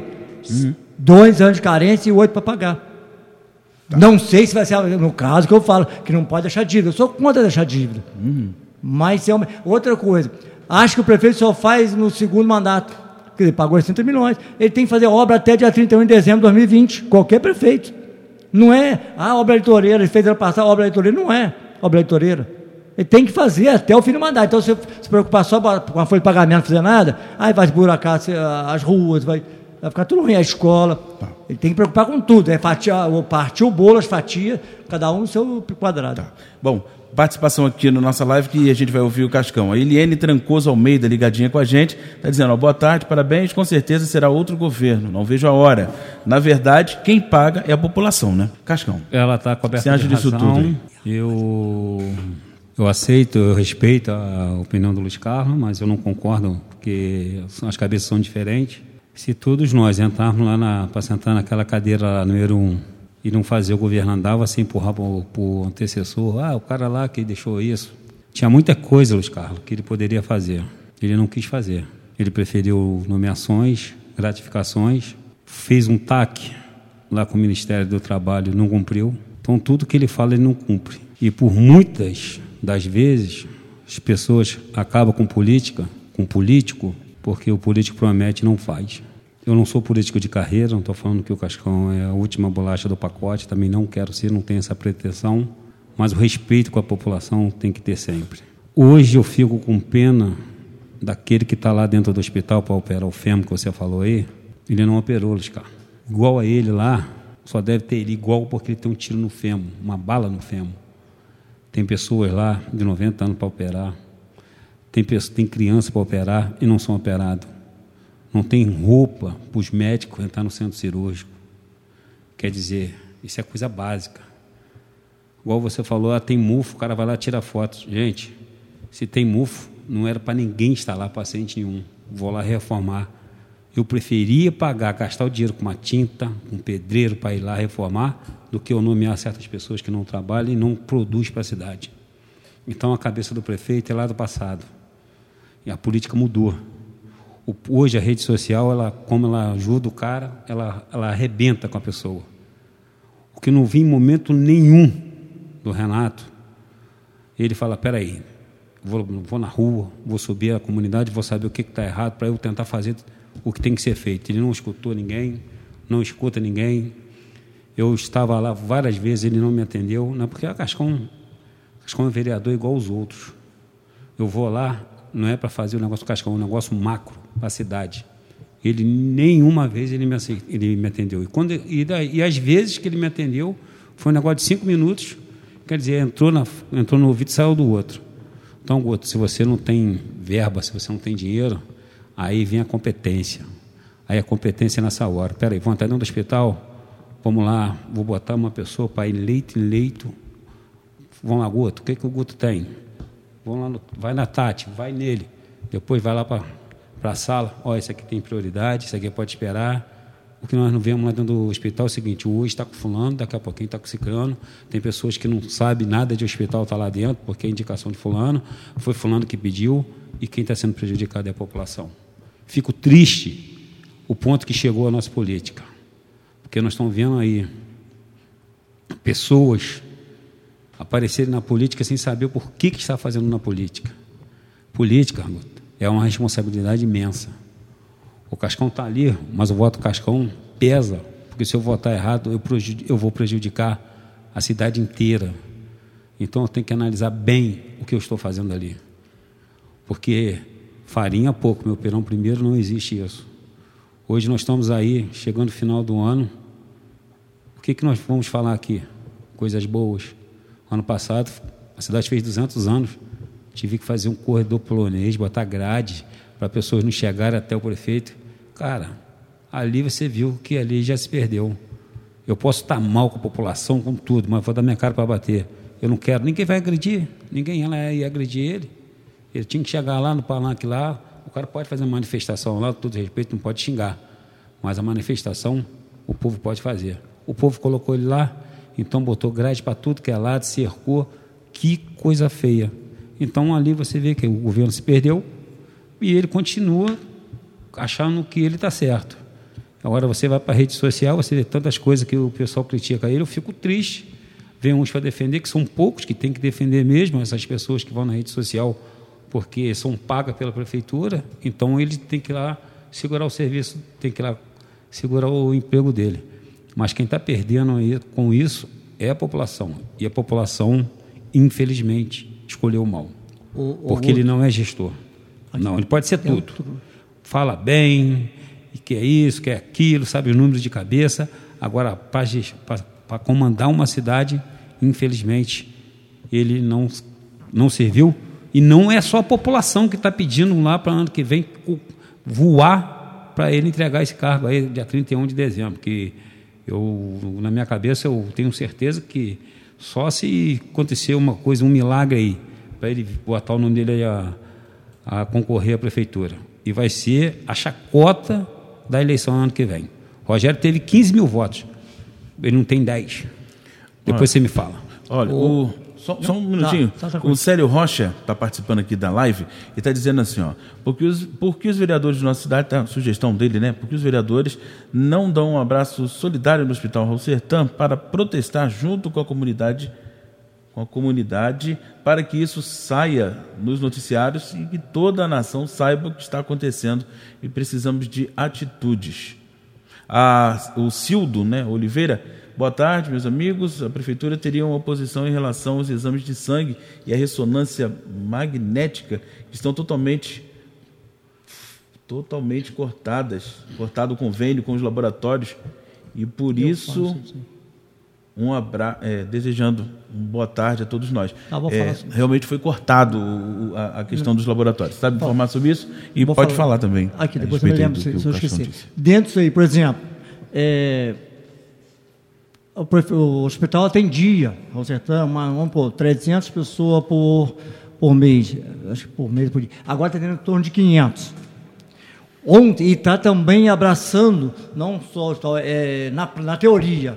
2 anos de carência e 8 para pagar. Tá. Não sei se vai ser no caso que eu falo, que não pode deixar dívida. Eu sou contra deixar dívida. Mas outra coisa, Acho que o prefeito só faz no segundo mandato, porque ele pagou 60 milhões. Ele tem que fazer obra até dia 31 de dezembro de 2020, qualquer prefeito. Não é obra eleitoreira, ele fez ano passado obra eleitoreira, não é obra eleitoreira. Ele tem que fazer até o fim do mandato. Então, se se preocupar só com a folha de pagamento, não fazer nada, aí vai esburacar as ruas, vai ficar tudo ruim, a escola. Ele tem que preocupar com tudo, partir o bolo, as fatias, cada um no seu quadrado. Tá. Bom, participação aqui na nossa live que a gente vai ouvir o Cascão. A Eliane Trancoso Almeida, ligadinha com a gente, está dizendo, boa tarde, parabéns, com certeza será outro governo, não vejo a hora. Na verdade, quem paga é a população, né? Cascão. Ela está coberta de razão. Você acha disso tudo aí? Eu aceito, eu respeito a opinião do Luiz Carlos, mas eu não concordo, porque as cabeças são diferentes. Se todos nós entrarmos lá para sentar naquela cadeira lá, número 1, e não fazer o governo andar, você empurrar para o antecessor, o cara lá que deixou isso. Tinha muita coisa, Luiz Carlos, que ele poderia fazer. Ele não quis fazer. Ele preferiu nomeações, gratificações, fez um TAC lá com o Ministério do Trabalho, não cumpriu. Então, tudo que ele fala, ele não cumpre. E por muitas das vezes, as pessoas acabam com política, com político, porque o político promete e não faz. Eu não sou político de carreira, não estou falando que o Cascão é a última bolacha do pacote, também não quero ser, não tenho essa pretensão, mas o respeito com a população tem que ter sempre. Hoje eu fico com pena daquele que está lá dentro do hospital para operar o fêmur que você falou aí, ele não operou, Luiz Carlos. Igual a ele lá, só deve ter ele igual porque ele tem um tiro no fêmur, uma bala no fêmur. Tem pessoas lá de 90 anos para operar, tem criança para operar e não são operados. Não tem roupa para os médicos entrar no centro cirúrgico. Quer dizer, isso é coisa básica. Igual você falou, tem mufo, o cara vai lá e tira fotos. Gente, se tem mufo, não era para ninguém instalar paciente nenhum. Vou lá reformar. Eu preferia gastar o dinheiro com uma tinta, com um pedreiro para ir lá reformar, do que eu nomear certas pessoas que não trabalham e não produzem para a cidade. Então, a cabeça do prefeito é lá do passado. E a política mudou. Hoje, a rede social, como ela ajuda o cara, ela arrebenta com a pessoa. O que não vi em momento nenhum do Renato, ele fala, peraí, vou na rua, vou subir a comunidade, vou saber o que está errado para eu tentar fazer o que tem que ser feito. Ele não escutou ninguém, não escuta ninguém. Eu estava lá várias vezes, ele não me atendeu, não, porque a Cascão é vereador igual aos outros. Eu vou lá, não é para fazer o negócio do Cascão, é um negócio macro para a cidade. Ele, nenhuma vez, ele me atendeu. E às vezes que ele me atendeu, foi um negócio de 5 minutos, quer dizer, entrou no ouvido e saiu do outro. Então, Guto, se você não tem verba, se você não tem dinheiro, aí vem a competência. Aí a competência é nessa hora. Espera aí, vão entrar dentro do hospital? Vamos lá, vou botar uma pessoa para ir leito em leito. Vamos lá, Guto, o que o Guto tem? Vamos lá, vai na Tati, vai nele. Depois vai lá para a sala. Esse aqui tem prioridade, isso aqui pode esperar. O que nós não vemos lá dentro do hospital é o seguinte, hoje está com fulano, daqui a pouquinho está com ciclano. Tem pessoas que não sabem nada de hospital, está lá dentro, porque é indicação de fulano, foi fulano que pediu, e quem está sendo prejudicado é a população. Fico triste o ponto que chegou a nossa política, porque nós estamos vendo aí pessoas aparecerem na política sem saber o porquê que está fazendo na política. Política é uma responsabilidade imensa. O Cascão está ali, mas o voto do Cascão pesa, porque se eu votar errado, eu vou prejudicar a cidade inteira. Então, eu tenho que analisar bem o que eu estou fazendo ali. Porque farinha pouco, meu perão primeiro, não existe isso. Hoje nós estamos aí, chegando no final do ano. O que nós vamos falar aqui? Coisas boas. Ano passado, a cidade fez 200 anos. Tive que fazer um corredor polonês, botar grade para pessoas não chegarem até o prefeito. Cara, ali você viu que ali já se perdeu. Eu posso estar mal com a população, com tudo, mas vou dar minha cara para bater. Eu não quero, ninguém vai agredir, ninguém ia agredir ele. Ele tinha que chegar lá no palanque lá, o cara pode fazer uma manifestação lá, com todo respeito, não pode xingar. Mas a manifestação, o povo pode fazer. O povo colocou ele lá, então botou grade para tudo que é lado, cercou. Que coisa feia. Então ali você vê que o governo se perdeu e ele continua achando que ele está certo. Agora você vai para a rede social, você vê tantas coisas que o pessoal critica ele, eu fico triste. Vem uns para defender, que são poucos que tem que defender mesmo, essas pessoas que vão na rede social porque são pagas pela prefeitura, então ele tem que ir lá segurar o serviço, tem que ir lá segurar o emprego dele. Mas quem está perdendo com isso é a população. E a população, infelizmente, escolheu mal. Porque ele não é gestor. Não, ele pode ser tudo. Fala bem, quer isso, quer aquilo, sabe os números de cabeça. Agora, para comandar uma cidade, infelizmente, ele não serviu. E não é só a população que está pedindo lá para o ano que vem voar para ele entregar esse cargo aí dia 31 de dezembro, que na minha cabeça, eu tenho certeza que só se acontecer uma coisa, um milagre aí, para ele botar o nome dele a concorrer à prefeitura. E vai ser a chacota da eleição ano que vem. Rogério teve 15 mil votos, ele não tem 10. Depois você me fala. Olha, só um minutinho. O Célio Rocha está participando aqui da live e está dizendo assim, ó, porque os vereadores de nossa cidade, tá, a sugestão dele, né? Porque os vereadores não dão um abraço solidário no Hospital Raul Sertã para protestar junto com a comunidade, para que isso saia nos noticiários e que toda a nação saiba o que está acontecendo e precisamos de atitudes. O Cildo, né, Oliveira: boa tarde, meus amigos. A prefeitura teria uma oposição em relação aos exames de sangue e a ressonância magnética, que estão totalmente cortado o convênio com os laboratórios, e por isso desejando uma boa tarde a todos nós. Realmente foi cortado a questão dos laboratórios. Sabe informar sobre isso? E pode falar também. Aqui, depois eu me lembro, se eu esqueci. Dentro disso aí, por exemplo, o hospital atendia, Raul Sertã, vamos pôr, 300 pessoas por mês, acho que por mês, por dia. Agora está tendo em torno de 500. Ontem, e está também abraçando, não só na teoria,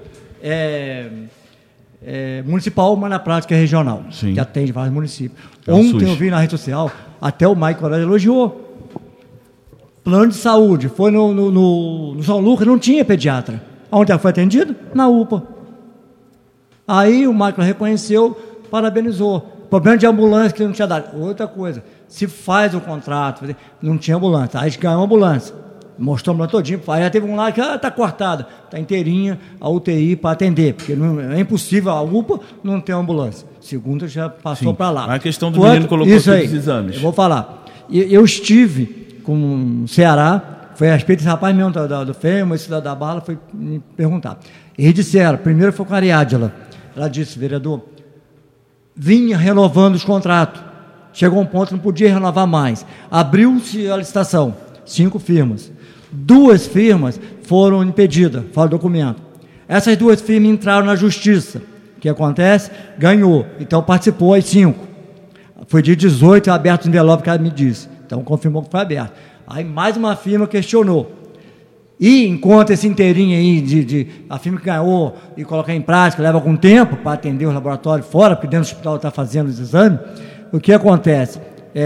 municipal, mas na prática regional, sim, que atende vários municípios. Ontem eu vi na rede social, até o Mike Corel elogiou. Plano de saúde, foi no São Lucas, não tinha pediatra. Onde foi atendido? Na UPA. Aí o Michael reconheceu, parabenizou. Problema de ambulância que não tinha dado. Outra coisa, se faz o contrato, não tinha ambulância. Aí a gente ganhou uma ambulância. Mostrou a ambulância todinha. Aí já teve um lá que está cortada, está inteirinha a UTI para atender, porque é impossível a UPA não ter ambulância. Segunda já passou para lá. A questão do menino colocou todos os exames. Eu vou falar. Eu estive com o Ceará. Foi a respeito desse rapaz mesmo do FEMA, esse da bala, foi me perguntar. Eles disseram, primeiro foi com a Ariadna. Ela disse, vereador, vinha renovando os contratos. Chegou um ponto que não podia renovar mais. Abriu-se a licitação, 5 firmas. 2 firmas foram impedidas, fala o documento. Essas 2 firmas entraram na justiça. O que acontece? Ganhou. Então participou as 5. Foi dia 18, aberto o envelope que ela me disse. Então confirmou que foi aberto. Aí mais uma firma questionou. E enquanto esse inteirinho aí a firma que ganhou e colocar em prática leva algum tempo para atender os laboratórios fora, porque dentro do hospital está fazendo os exames, o que acontece?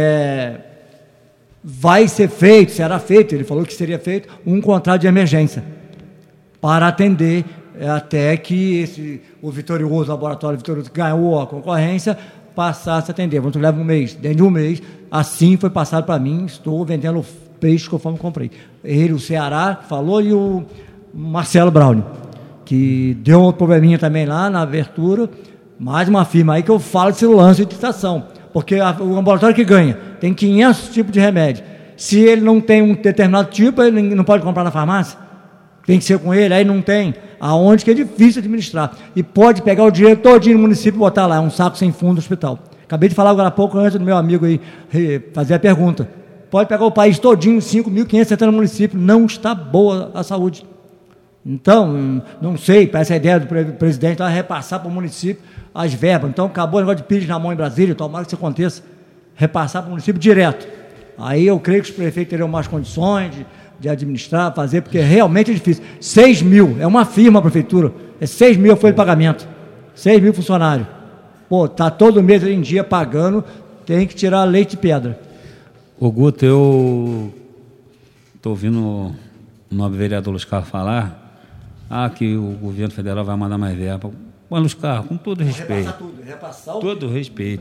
Vai ser feito, será feito, ele falou que seria feito um contrato de emergência para atender até que o vitorioso, o laboratório vitorioso que ganhou a concorrência, passasse a atender. Vamos levar um mês. Dentro de um mês, assim foi passado para mim, estou vendendo peixe conforme comprei. Ele, o Ceará, falou, e o Marcelo Braulio, que deu um probleminha também lá na abertura. Mais uma firma aí que eu falo desse lance de licitação, porque o laboratório que ganha tem 500 tipos de remédio. Se ele não tem um determinado tipo, ele não pode comprar na farmácia. Tem que ser com ele, aí não tem. Aonde que é difícil administrar. E pode pegar o dinheiro todinho no município e botar lá, um saco sem fundo no hospital. Acabei de falar agora há pouco, antes do meu amigo aí fazer a pergunta. Pode pegar o país todinho, 5.570 municípios, não está boa a saúde. Então, não sei, para essa ideia do presidente, repassar para o município as verbas. Então, acabou o negócio de pires na mão em Brasília, tomara que isso aconteça, repassar para o município direto. Aí eu creio que os prefeitos teriam mais condições de administrar, fazer, porque realmente é difícil. 6 mil, é uma firma a prefeitura, 6 mil foi de pagamento, 6 mil funcionários. Pô, está todo mês em dia pagando, tem que tirar leite de pedra. Ô Guto, eu estou ouvindo o nobre vereador Luiz Carlos falar que o governo federal vai mandar mais verba. Mas Luiz Carlos, com todo respeito, repassar o todo respeito,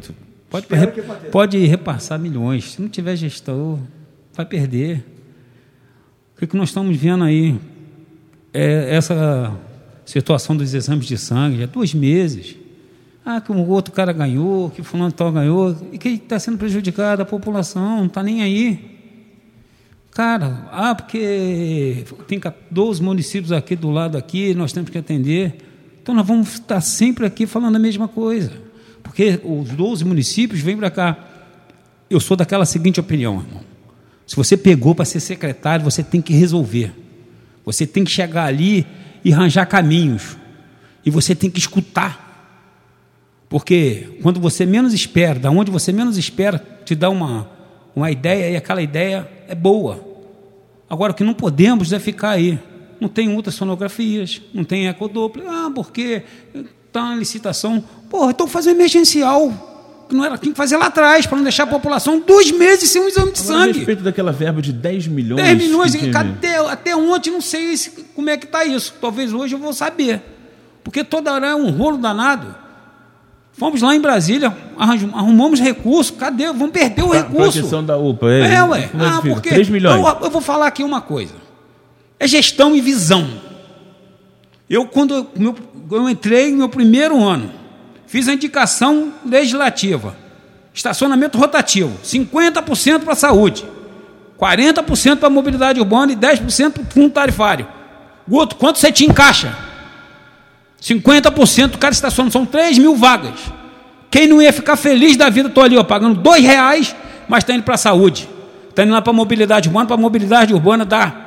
Pode repassar milhões. Se não tiver gestão, vai perder. O que nós estamos vendo aí é essa situação dos exames de sangue, já 2 meses. Que o outro cara ganhou, que o fulano tal ganhou, e quem está sendo prejudicado? A população, não está nem aí. Cara, porque tem 12 municípios aqui do lado aqui, nós temos que atender. Então nós vamos estar sempre aqui falando a mesma coisa. Porque os 12 municípios vêm para cá. Eu sou daquela seguinte opinião, irmão. Se você pegou para ser secretário, você tem que resolver. Você tem que chegar ali e arranjar caminhos. E você tem que escutar. Porque quando você menos espera, da onde você menos espera, te dá uma ideia, e aquela ideia é boa. Agora, o que não podemos é ficar aí. Não tem ultrassonografias, não tem ecodoppler. Porque está em licitação. Então faz um emergencial, que não era, tinha que fazer lá atrás, para não deixar a população 2 meses sem um exame de sangue. A respeito daquela verba de 10 milhões... 10 milhões, até ontem não sei como é que está isso. Talvez hoje eu vou saber. Porque toda hora é um rolo danado. Fomos lá em Brasília, arrumamos recurso, cadê? Vamos perder o recurso. Para a questão da UPA. Porque 3 milhões. Eu vou falar aqui uma coisa. É gestão e visão. Quando eu entrei no meu primeiro ano, fiz a indicação legislativa, estacionamento rotativo, 50% para a saúde, 40% para a mobilidade urbana e 10% para o fundo tarifário. Guto, quanto você tinha em caixa? 50% do cara estaciona, são 3 mil vagas. Quem não ia ficar feliz da vida, estou ali, pagando R$2, mas está indo para a saúde, está indo lá para a mobilidade urbana, dá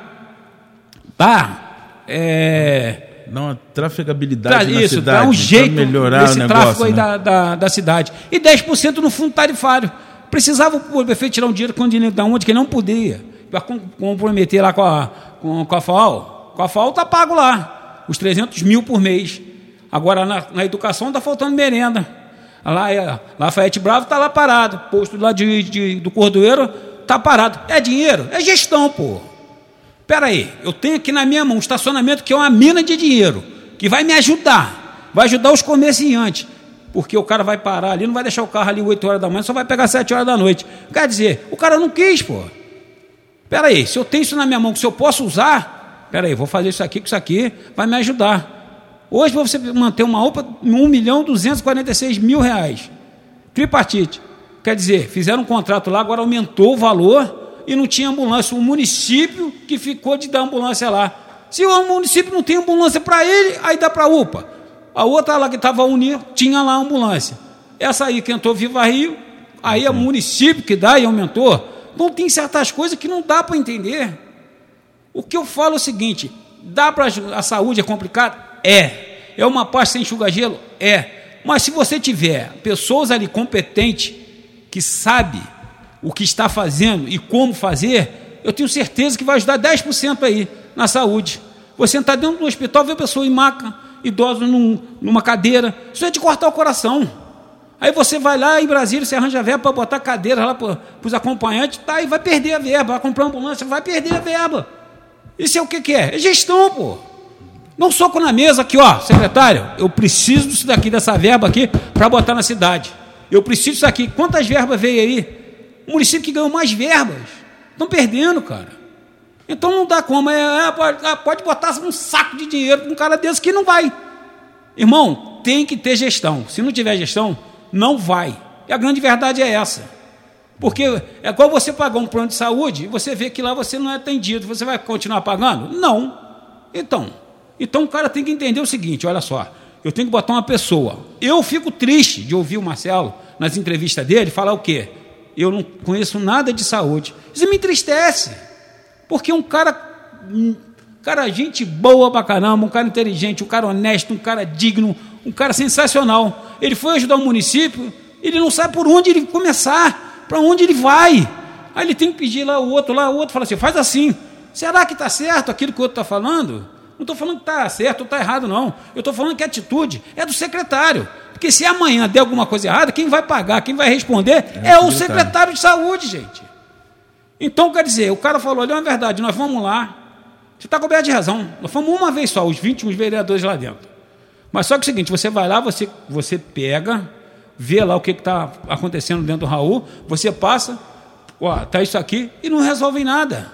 uma trafegabilidade na cidade, dá um jeito melhorar desse o negócio, tráfego aí da cidade. E 10% no fundo tarifário. Precisava o prefeito tirar um dinheiro da onde que não podia, para comprometer lá com a FAO. Com a FAO está pago lá os 300 mil por mês. Agora na educação está faltando merenda. Lá Lafayette Bravo está lá parado, posto lá do Cordoeiro está parado. É dinheiro? É gestão, pô. Espera aí, eu tenho aqui na minha mão um estacionamento que é uma mina de dinheiro, que vai me ajudar, vai ajudar os comerciantes, porque o cara vai parar ali, não vai deixar o carro ali 8 horas da manhã, só vai pegar 7 horas da noite. Quer dizer, o cara não quis, pô. Espera aí, se eu tenho isso na minha mão, que se eu posso usar, espera aí, vou fazer isso aqui, que isso aqui vai me ajudar. Hoje, para você manter uma UPA, R$1.246.000, tripartite. Quer dizer, fizeram um contrato lá, agora aumentou o valor, e não tinha ambulância. O município que ficou de dar ambulância lá. Se o município não tem ambulância para ele, aí dá para a UPA. A outra lá que estava unida tinha lá a ambulância. Essa aí que entrou Viva Rio, aí é o município que dá e aumentou. Então tem certas coisas que não dá para entender. O que eu falo é o seguinte: dá para a saúde é complicado? É uma pasta sem enxuga-gelo? Mas se você tiver pessoas ali competentes que sabem o que está fazendo e como fazer, eu tenho certeza que vai ajudar 10% aí na saúde. Você entrar dentro do hospital, ver a pessoa em maca, idoso numa cadeira, isso é de cortar o coração. Aí você vai lá em Brasília, você arranja verba para botar cadeira lá para os acompanhantes, e vai perder a verba, vai comprar ambulância, vai perder a verba. Isso é o que é? É gestão, pô. Não soco na mesa aqui, secretário, eu preciso disso daqui, dessa verba aqui, para botar na cidade. Eu preciso disso aqui. Quantas verbas veio aí? O município que ganhou mais verbas estão perdendo, cara. Então não dá como. Pode botar um saco de dinheiro para um cara desse que não vai. Irmão, tem que ter gestão. Se não tiver gestão, não vai. E a grande verdade é essa. Porque é igual você pagar um plano de saúde e você vê que lá você não é atendido. Você vai continuar pagando? Não. Então o cara tem que entender o seguinte: olha só, eu tenho que botar uma pessoa. Eu fico triste de ouvir o Marcelo nas entrevistas dele falar o quê? Eu não conheço nada de saúde. Isso me entristece, porque um cara gente boa pra caramba, um cara inteligente, um cara honesto, um cara digno, um cara sensacional. Ele foi ajudar o município, ele não sabe por onde ele começar, para onde ele vai. Aí ele tem que pedir lá o outro fala assim: faz assim. Será que está certo aquilo que o outro está falando? Não estou falando que está certo ou está errado, não. Eu estou falando que a atitude é do secretário. Porque se amanhã der alguma coisa errada, quem vai pagar, quem vai responder é o secretário de saúde, gente. Então, quer dizer, o cara falou: olha, é uma verdade, nós vamos lá. Você está coberto de razão. Nós fomos uma vez só, os 21 vereadores lá dentro. Mas só que é o seguinte: você vai lá, você pega, vê lá o que está acontecendo dentro do Raul, você passa, está isso aqui, e não resolvem nada.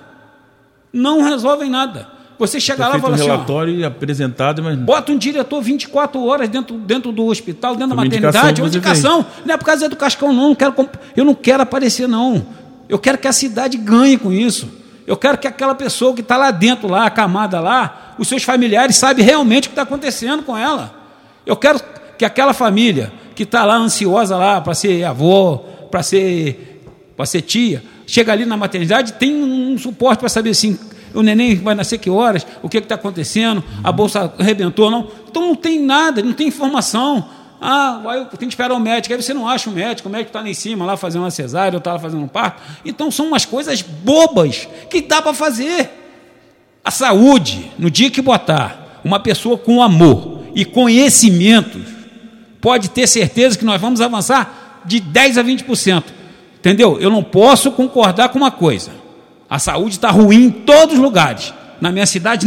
Não resolvem nada. Você chega lá e fala assim... relatório apresentado, mas... Bota um diretor 24 horas dentro do hospital, dentro da maternidade, indicação. Não é por causa do Cascão, não. Eu não quero aparecer, não. Eu quero que a cidade ganhe com isso. Eu quero que aquela pessoa que está lá dentro, lá, acamada lá, os seus familiares saibam realmente o que está acontecendo com ela. Eu quero que aquela família que está lá ansiosa lá para ser avó, para ser tia, chega ali na maternidade, tem um suporte para saber assim, o neném vai nascer que horas, o que está acontecendo, a bolsa arrebentou, não. Então não tem nada, não tem informação. Tem que esperar o médico, aí você não acha o médico está lá em cima, lá fazendo uma cesárea, ou está lá fazendo um parto. Então são umas coisas bobas que dá para fazer. A saúde, no dia que botar uma pessoa com amor e conhecimento, pode ter certeza que nós vamos avançar de 10% a 20%. Entendeu? Eu não posso concordar com uma coisa. A saúde está ruim em todos os lugares. Na minha cidade,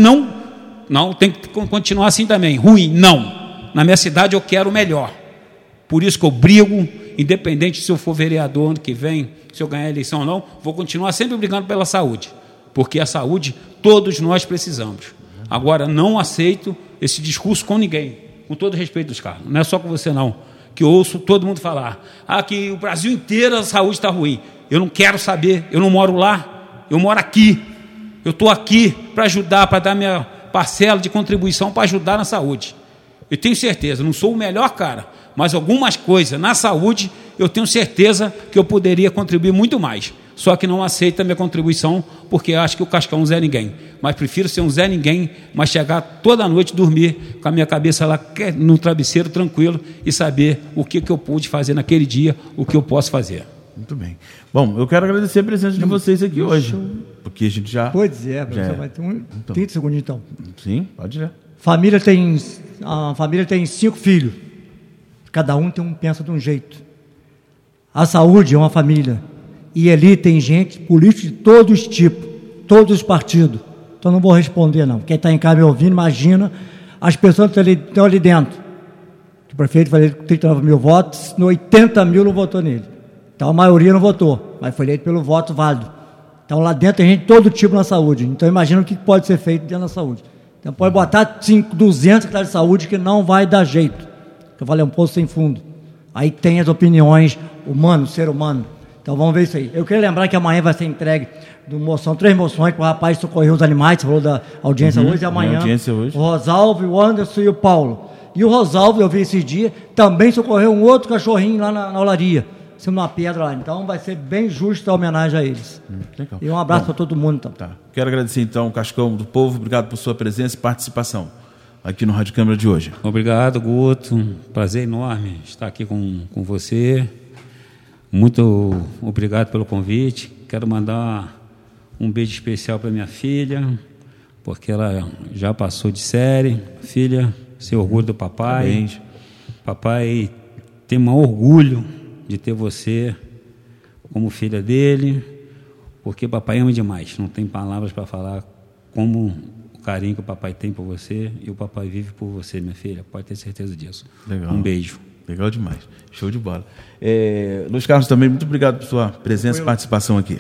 não, tem que continuar assim também. Ruim, não. Na minha cidade eu quero o melhor. Por isso que eu brigo, independente se eu for vereador ano que vem, se eu ganhar a eleição ou não, vou continuar sempre brigando pela saúde. Porque a saúde todos nós precisamos. Agora, não aceito esse discurso com ninguém, com todo respeito dos caras. Não é só com você, não. Que eu ouço todo mundo falar que o Brasil inteiro a saúde está ruim. Eu não quero saber, eu não moro lá, eu moro aqui. Eu estou aqui para ajudar, para dar minha parcela de contribuição para ajudar na saúde. Eu tenho certeza, não sou o melhor cara, mas algumas coisas na saúde eu tenho certeza que eu poderia contribuir muito mais. Só que não aceito a minha contribuição porque acho que o Cascão é um Zé Ninguém. Mas prefiro ser um Zé Ninguém, mas chegar toda noite, dormir com a minha cabeça lá no travesseiro, tranquilo, e saber o que eu pude fazer naquele dia, o que eu posso fazer. Muito bem. Bom, eu quero agradecer a presença de vocês aqui hoje, porque a gente já... Pois é, você vai ter 30 segundos então. Sim, pode ir. A família tem 5 filhos. Cada um pensa de um jeito. A saúde é uma família. E ali tem gente, político de todos os tipos, todos os partidos. Então não vou responder, não. Quem está em casa me ouvindo, imagina as pessoas que estão ali dentro. O prefeito falou 39 mil votos, 80 mil não votou nele. Então a maioria não votou, mas foi eleito pelo voto válido. Então lá dentro tem gente de todo tipo na saúde. Então imagina o que pode ser feito dentro da saúde. Então pode botar 200 secretários de saúde que não vai dar jeito. Eu falei, é um poço sem fundo. Aí tem as opiniões humanas, ser humano. Então vamos ver isso aí. Eu queria lembrar que amanhã vai ser entregue 3 moções para o rapaz socorrer os animais, você falou da audiência hoje, e amanhã o Rosalvo, o Anderson e o Paulo. E o Rosalvo, eu vi esse dia, também socorreu um outro cachorrinho lá na olaria, em cima de uma pedra lá. Então vai ser bem justa a homenagem a eles. Legal. E um abraço para todo mundo. Então. Tá. Quero agradecer então o Cascão do Povo, obrigado por sua presença e participação aqui no Rádio Câmara de hoje. Obrigado, Guto. Prazer enorme estar aqui com você. Muito obrigado pelo convite. Quero mandar um beijo especial para minha filha, porque ela já passou de série. Filha, seu orgulho do papai. Parabéns. Papai tem um orgulho de ter você como filha dele, porque papai ama demais. Não tem palavras para falar como o carinho que o papai tem por você, e o papai vive por você, minha filha. Pode ter certeza disso. Legal. Um beijo. Legal demais. Show de bola. Luiz Carlos, também muito obrigado por sua presença e participação aqui.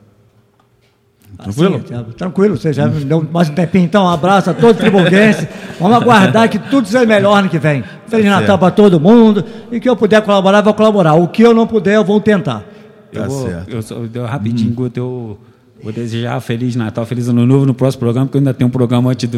Tranquilo? Tranquilo, você já me deu mais um tempinho, então um abraço a todo friburguense. Vamos aguardar que tudo seja melhor no que vem. Feliz Natal para todo mundo, e que eu puder colaborar, vou colaborar. O que eu não puder, eu vou tentar. Eu rapidinho, Guto, eu vou desejar Feliz Natal, Feliz Ano Novo no próximo programa, porque eu ainda tenho um programa antes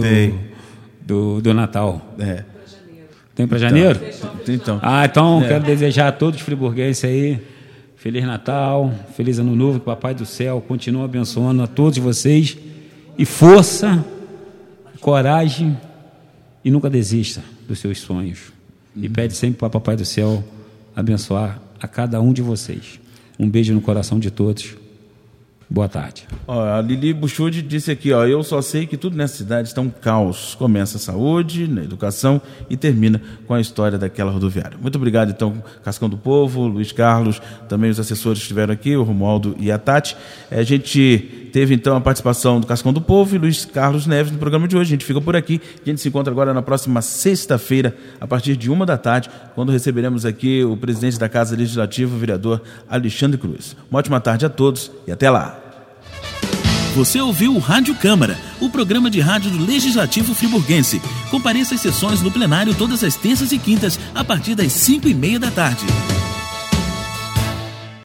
do Natal. Tem para janeiro? Então. Então quero desejar a todos os friburguenses aí Feliz Natal, Feliz Ano Novo, que o Papai do Céu continue abençoando a todos vocês, e força, coragem, e nunca desista dos seus sonhos. E pede sempre para o Papai do Céu abençoar a cada um de vocês. Um beijo no coração de todos. Boa tarde. A Lili Buxude disse aqui, eu só sei que tudo nessa cidade está um caos. Começa a saúde, na educação e termina com a história daquela rodoviária. Muito obrigado, então, Cascão do Povo, Luiz Carlos, também os assessores que estiveram aqui, o Romualdo e a Tati. A gente teve, então, a participação do Cascão do Povo e Luiz Carlos Neves no programa de hoje. A gente fica por aqui. A gente se encontra agora na próxima sexta-feira, a partir de 13h, quando receberemos aqui o presidente da Casa Legislativa, o vereador Alexandre Cruz. Uma ótima tarde a todos e até lá. Você ouviu o Rádio Câmara, o programa de rádio do Legislativo Friburguense. Compareça às sessões no plenário todas as terças e quintas, a partir das 5h30 da tarde.